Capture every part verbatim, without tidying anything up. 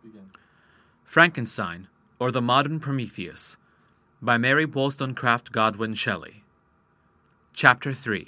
Frankenstein, or the Modern Prometheus, by Mary Wollstonecraft Godwin Shelley. Chapter three.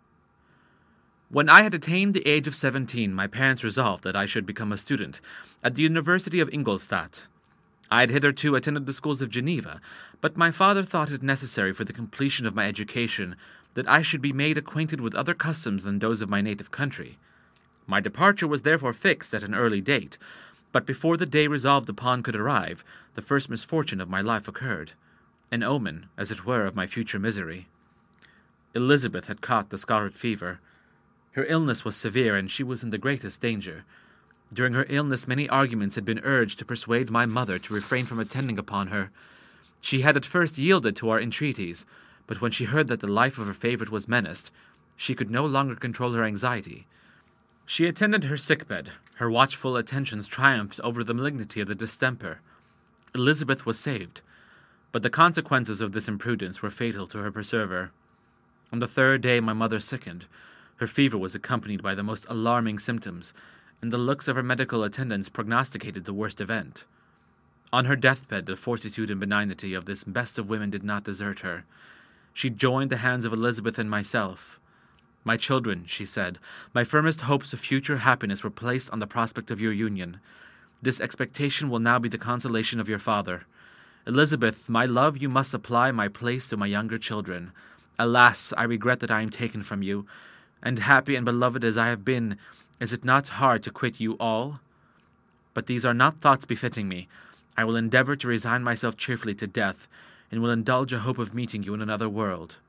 When I had attained the age of seventeen, my parents resolved that I should become a student at the University of Ingolstadt. I had hitherto attended the schools of Geneva, but my father thought it necessary for the completion of my education that I should be made acquainted with other customs than those of my native country. My departure was therefore fixed at an early date, but before the day resolved upon could arrive, the first misfortune of my life occurred, an omen, as it were, of my future misery. Elizabeth had caught the scarlet fever. Her illness was severe, and she was in the greatest danger. During her illness many arguments had been urged to persuade my mother to refrain from attending upon her. She had at first yielded to our entreaties, but when she heard that the life of her favourite was menaced, she could no longer control her anxiety. She attended her sickbed. Her watchful attentions triumphed over the malignity of the distemper. Elizabeth was saved, but the consequences of this imprudence were fatal to her preserver. On the third day my mother sickened. Her fever was accompanied by the most alarming symptoms, and the looks of her medical attendants prognosticated the worst event. On her deathbed the fortitude and benignity of this best of women did not desert her. She joined the hands of Elizabeth and myself. "My children," she said, "my firmest hopes of future happiness were placed on the prospect of your union. This expectation will now be the consolation of your father. Elizabeth, my love, you must supply my place to my younger children. Alas, I regret that I am taken from you, and happy and beloved as I have been, is it not hard to quit you all? But these are not thoughts befitting me. I will endeavour to resign myself cheerfully to death, and will indulge a hope of meeting you in another world."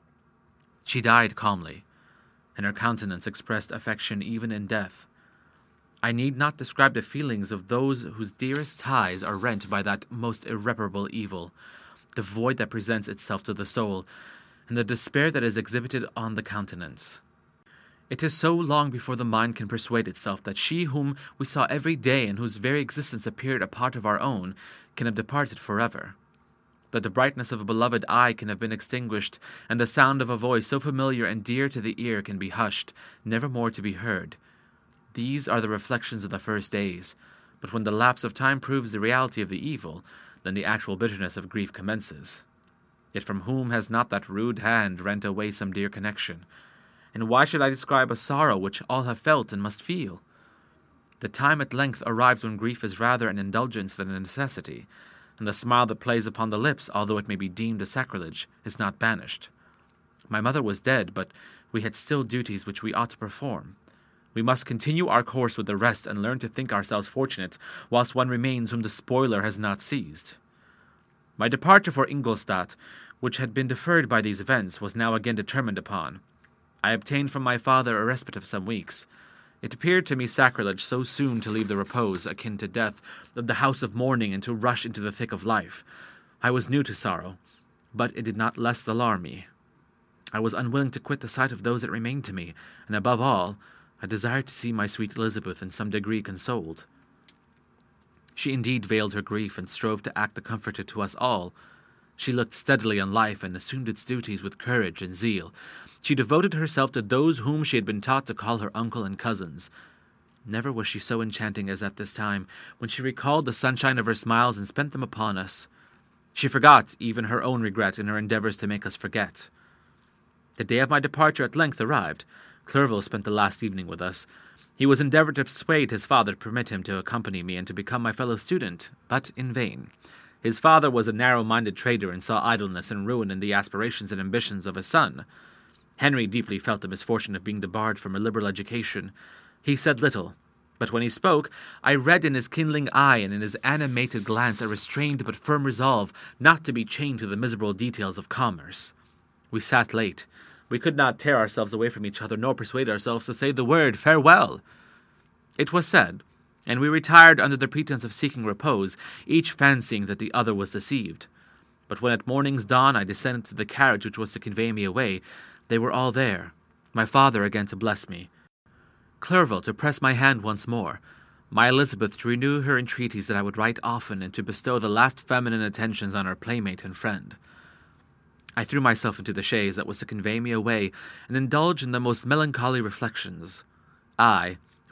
She died calmly, and her countenance expressed affection even in death. I need not describe the feelings of those whose dearest ties are rent by that most irreparable evil, the void that presents itself to the soul, and the despair that is exhibited on the countenance. It is so long before the mind can persuade itself that she whom we saw every day and whose very existence appeared a part of our own can have departed forever, that the brightness of a beloved eye can have been extinguished, and the sound of a voice so familiar and dear to the ear can be hushed, never more to be heard. These are the reflections of the first days, but when the lapse of time proves the reality of the evil, then the actual bitterness of grief commences. Yet from whom has not that rude hand rent away some dear connection? And why should I describe a sorrow which all have felt and must feel? The time at length arrives when grief is rather an indulgence than a necessity, and the smile that plays upon the lips, although it may be deemed a sacrilege, is not banished. My mother was dead, but we had still duties which we ought to perform. We must continue our course with the rest and learn to think ourselves fortunate, whilst one remains whom the spoiler has not seized. My departure for Ingolstadt, which had been deferred by these events, was now again determined upon. I obtained from my father a respite of some weeks. It appeared to me sacrilege so soon to leave the repose, akin to death, of the house of mourning and to rush into the thick of life. I was new to sorrow, but it did not less alarm me. I was unwilling to quit the sight of those that remained to me, and above all, I desired to see my sweet Elizabeth in some degree consoled. She indeed veiled her grief and strove to act the comforter to us all. She looked steadily on life and assumed its duties with courage and zeal. She devoted herself to those whom she had been taught to call her uncle and cousins. Never was she so enchanting as at this time, when she recalled the sunshine of her smiles and spent them upon us. She forgot even her own regret in her endeavours to make us forget. The day of my departure at length arrived. Clerval spent the last evening with us. He was endeavoured to persuade his father to permit him to accompany me and to become my fellow student, but in vain. His father was a narrow-minded trader and saw idleness and ruin in the aspirations and ambitions of his son. Henry deeply felt the misfortune of being debarred from a liberal education. He said little, but when he spoke, I read in his kindling eye and in his animated glance a restrained but firm resolve not to be chained to the miserable details of commerce. We sat late. We could not tear ourselves away from each other, nor persuade ourselves to say the word farewell. It was said, and we retired under the pretence of seeking repose, each fancying that the other was deceived. But when at morning's dawn I descended to the carriage which was to convey me away, they were all there, my father again to bless me, Clerval to press my hand once more, my Elizabeth to renew her entreaties that I would write often and to bestow the last feminine attentions on her playmate and friend. I threw myself into the chaise that was to convey me away, and indulged in the most melancholy reflections. I,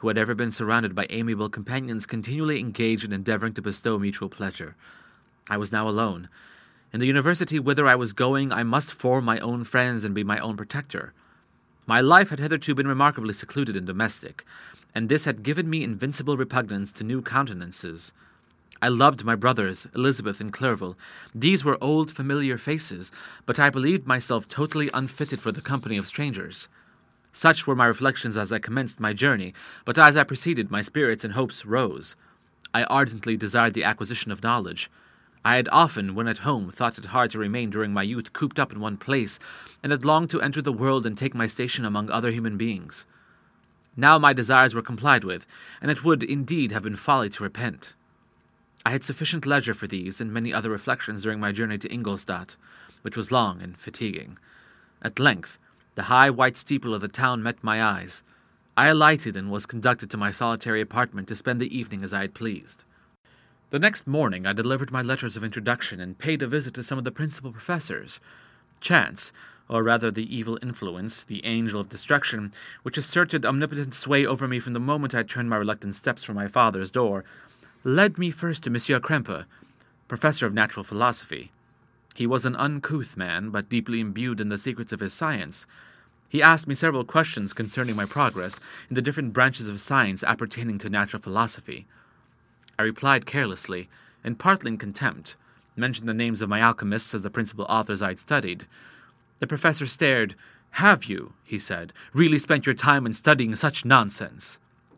who had ever been surrounded by amiable companions continually engaged in endeavoring to bestow mutual pleasure. I was now alone. In the university whither I was going, I must form my own friends and be my own protector. My life had hitherto been remarkably secluded and domestic, and this had given me invincible repugnance to new countenances. I loved my brothers, Elizabeth and Clerval. These were old familiar faces, but I believed myself totally unfitted for the company of strangers. Such were my reflections as I commenced my journey, but as I proceeded my spirits and hopes rose. I ardently desired the acquisition of knowledge. I had often, when at home, thought it hard to remain during my youth cooped up in one place, and had longed to enter the world and take my station among other human beings. Now my desires were complied with, and it would indeed have been folly to repent. I had sufficient leisure for these and many other reflections during my journey to Ingolstadt, which was long and fatiguing. At length, the high white steeple of the town met my eyes. I alighted and was conducted to my solitary apartment to spend the evening as I had pleased. The next morning I delivered my letters of introduction and paid a visit to some of the principal professors. Chance, or rather the evil influence, the angel of destruction, which asserted omnipotent sway over me from the moment I turned my reluctant steps from my father's door, led me first to Monsieur Krempe, professor of natural philosophy. He was an uncouth man, but deeply imbued in the secrets of his science. He asked me several questions concerning my progress in the different branches of science appertaining to natural philosophy. I replied carelessly, and partly in contempt, mentioned the names of my alchemists as the principal authors I had studied. The professor stared. "Have you," he said, "really spent your time in studying such nonsense?"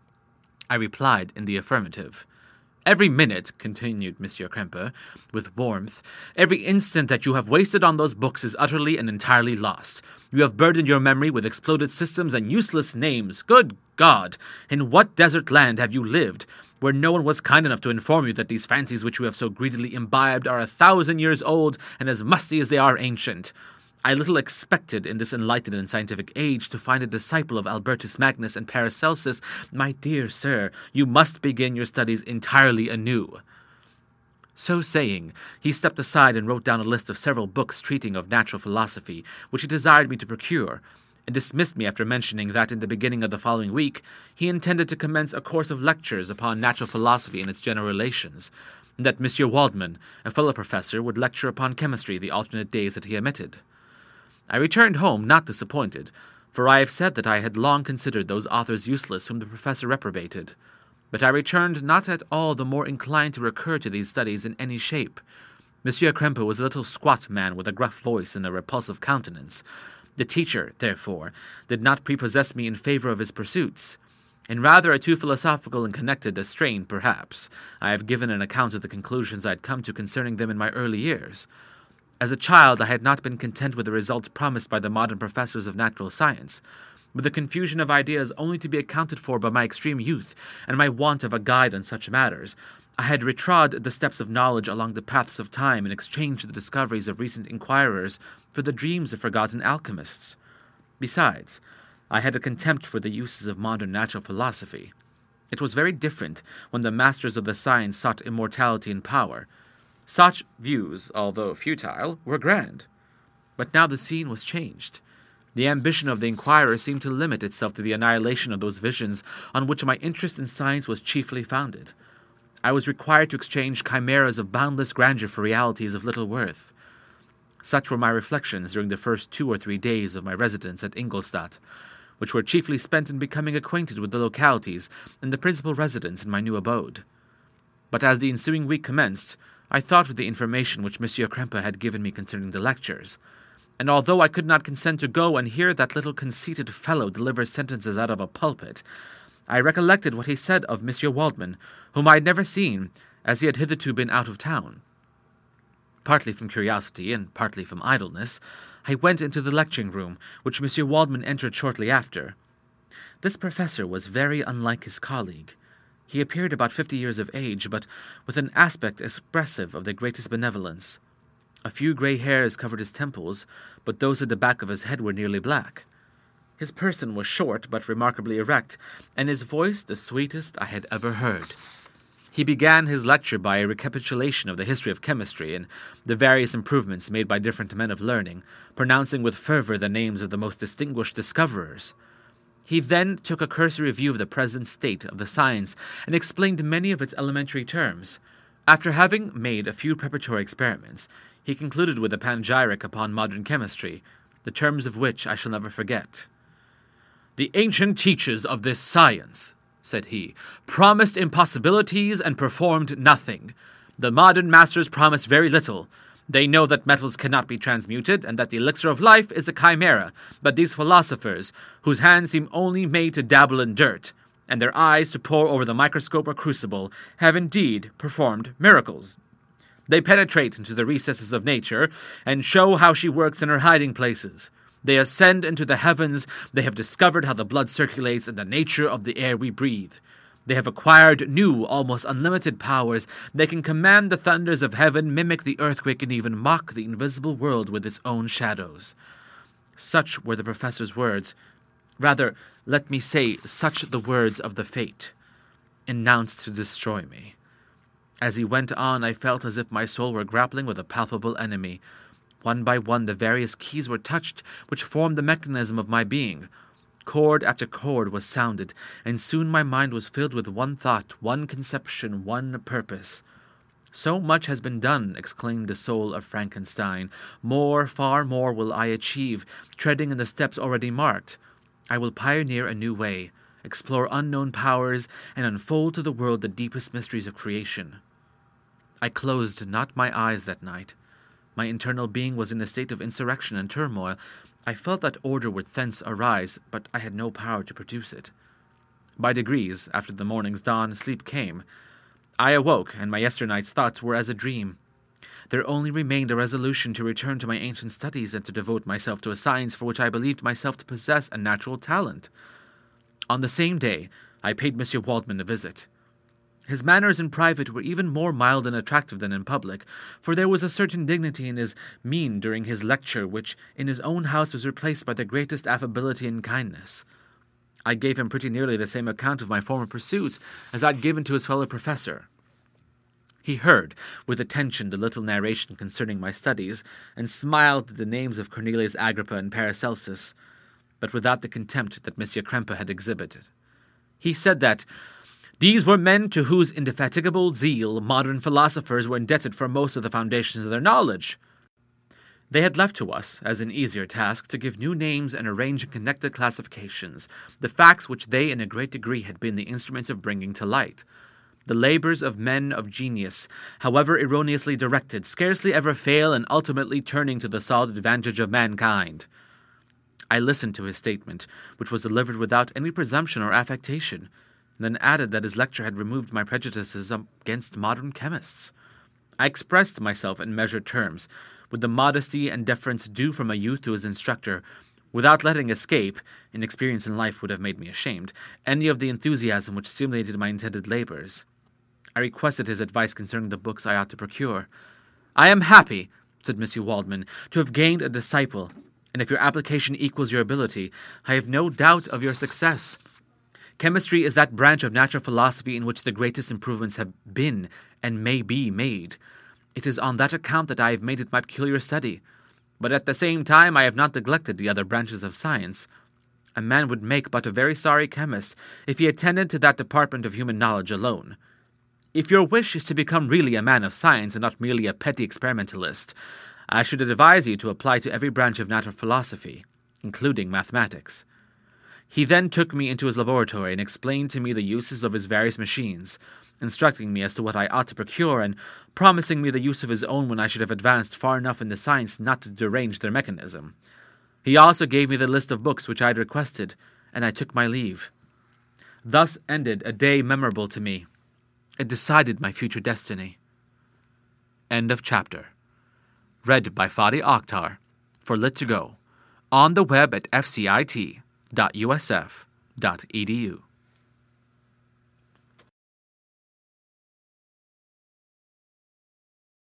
I replied in the affirmative. "Every minute," continued Monsieur Krempe, with warmth, "every instant that you have wasted on those books is utterly and entirely lost. You have burdened your memory with exploded systems and useless names. Good God! In what desert land have you lived, where no one was kind enough to inform you that these fancies which you have so greedily imbibed are a thousand years old and as musty as they are ancient? I little expected in this enlightened and scientific age to find a disciple of Albertus Magnus and Paracelsus. My dear sir, you must begin your studies entirely anew." So saying, he stepped aside and wrote down a list of several books treating of natural philosophy, which he desired me to procure, and dismissed me after mentioning that in the beginning of the following week he intended to commence a course of lectures upon natural philosophy and its general relations, and that Monsieur Waldman, a fellow professor, would lecture upon chemistry the alternate days that he omitted. I returned home not disappointed, for I have said that I had long considered those authors useless whom the professor reprobated. But I returned not at all the more inclined to recur to these studies in any shape. Monsieur Krempe was a little squat man with a gruff voice and a repulsive countenance. The teacher, therefore, did not prepossess me in favor of his pursuits. In rather a too philosophical and connected a strain, perhaps, I have given an account of the conclusions I had come to concerning them in my early years. As a child, I had not been content with the results promised by the modern professors of natural science, with the confusion of ideas only to be accounted for by my extreme youth and my want of a guide on such matters. I had retrod the steps of knowledge along the paths of time and exchanged the discoveries of recent inquirers for the dreams of forgotten alchemists. Besides, I had a contempt for the uses of modern natural philosophy. It was very different when the masters of the science sought immortality and power. Such views, although futile, were grand. But now the scene was changed. The ambition of the inquirer seemed to limit itself to the annihilation of those visions on which my interest in science was chiefly founded. I was required to exchange chimeras of boundless grandeur for realities of little worth. Such were my reflections during the first two or three days of my residence at Ingolstadt, which were chiefly spent in becoming acquainted with the localities and the principal residents in my new abode. But as the ensuing week commenced, I thought of the information which Monsieur Krempe had given me concerning the lectures, and although I could not consent to go and hear that little conceited fellow deliver sentences out of a pulpit, I recollected what he said of Monsieur Waldman, whom I had never seen, as he had hitherto been out of town. Partly from curiosity and partly from idleness, I went into the lecturing room, which Monsieur Waldman entered shortly after. This professor was very unlike his colleague. He appeared about fifty years of age, but with an aspect expressive of the greatest benevolence. A few grey hairs covered his temples, but those at the back of his head were nearly black. His person was short, but remarkably erect, and his voice the sweetest I had ever heard. He began his lecture by a recapitulation of the history of chemistry and the various improvements made by different men of learning, pronouncing with fervour the names of the most distinguished discoverers. He then took a cursory view of the present state of the science and explained many of its elementary terms. After having made a few preparatory experiments, he concluded with a panegyric upon modern chemistry, the terms of which I shall never forget. "The ancient teachers of this science," said he, "promised impossibilities and performed nothing. The modern masters promise very little. They know that metals cannot be transmuted, and that the elixir of life is a chimera, but these philosophers, whose hands seem only made to dabble in dirt, and their eyes to pore over the microscope or crucible, have indeed performed miracles. They penetrate into the recesses of nature, and show how she works in her hiding places. They ascend into the heavens. They have discovered how the blood circulates and the nature of the air we breathe. They have acquired new, almost unlimited powers. They can command the thunders of heaven, mimic the earthquake, and even mock the invisible world with its own shadows." Such were the professor's words. Rather, let me say, such the words of the fate, announced to destroy me. As he went on, I felt as if my soul were grappling with a palpable enemy. One by one, the various keys were touched which formed the mechanism of my being. Chord after chord was sounded, and soon my mind was filled with one thought, one conception, one purpose. "So much has been done," exclaimed the soul of Frankenstein. "More, far more will I achieve, treading in the steps already marked. I will pioneer a new way, explore unknown powers, and unfold to the world the deepest mysteries of creation." I closed not my eyes that night. My internal being was in a state of insurrection and turmoil. I felt that order would thence arise, but I had no power to produce it. By degrees, after the morning's dawn, sleep came. I awoke, and my yesternight's thoughts were as a dream. There only remained a resolution to return to my ancient studies and to devote myself to a science for which I believed myself to possess a natural talent. On the same day, I paid Monsieur Waldman a visit. His manners in private were even more mild and attractive than in public, for there was a certain dignity in his mien during his lecture which in his own house was replaced by the greatest affability and kindness. I gave him pretty nearly the same account of my former pursuits as I had given to his fellow professor. He heard with attention the little narration concerning my studies, and smiled at the names of Cornelius Agrippa and Paracelsus, but without the contempt that Monsieur Krempe had exhibited. He said that these were men to whose indefatigable zeal modern philosophers were indebted for most of the foundations of their knowledge. They had left to us, as an easier task, to give new names and arrange in connected classifications the facts which they in a great degree had been the instruments of bringing to light. The labors of men of genius, however erroneously directed, scarcely ever fail in ultimately turning to the solid advantage of mankind. I listened to his statement, which was delivered without any presumption or affectation, and then added that his lecture had removed my prejudices against modern chemists. I expressed myself in measured terms, with the modesty and deference due from a youth to his instructor, without letting escape, inexperience in life would have made me ashamed, any of the enthusiasm which stimulated my intended labors. I requested his advice concerning the books I ought to procure. "I am happy," said Monsieur Waldman, "to have gained a disciple, and if your application equals your ability, I have no doubt of your success. Chemistry is that branch of natural philosophy in which the greatest improvements have been and may be made. It is on that account that I have made it my peculiar study, but at the same time I have not neglected the other branches of science. A man would make but a very sorry chemist if he attended to that department of human knowledge alone. If your wish is to become really a man of science and not merely a petty experimentalist, I should advise you to apply to every branch of natural philosophy, including mathematics." He then took me into his laboratory and explained to me the uses of his various machines, instructing me as to what I ought to procure, and promising me the use of his own when I should have advanced far enough in the science not to derange their mechanism. He also gave me the list of books which I had requested, and I took my leave. Thus ended a day memorable to me. It decided my future destiny. End of chapter. Read by Fadi Akhtar for Lit to Go, on the web at f c i t dot u s f dot e d u.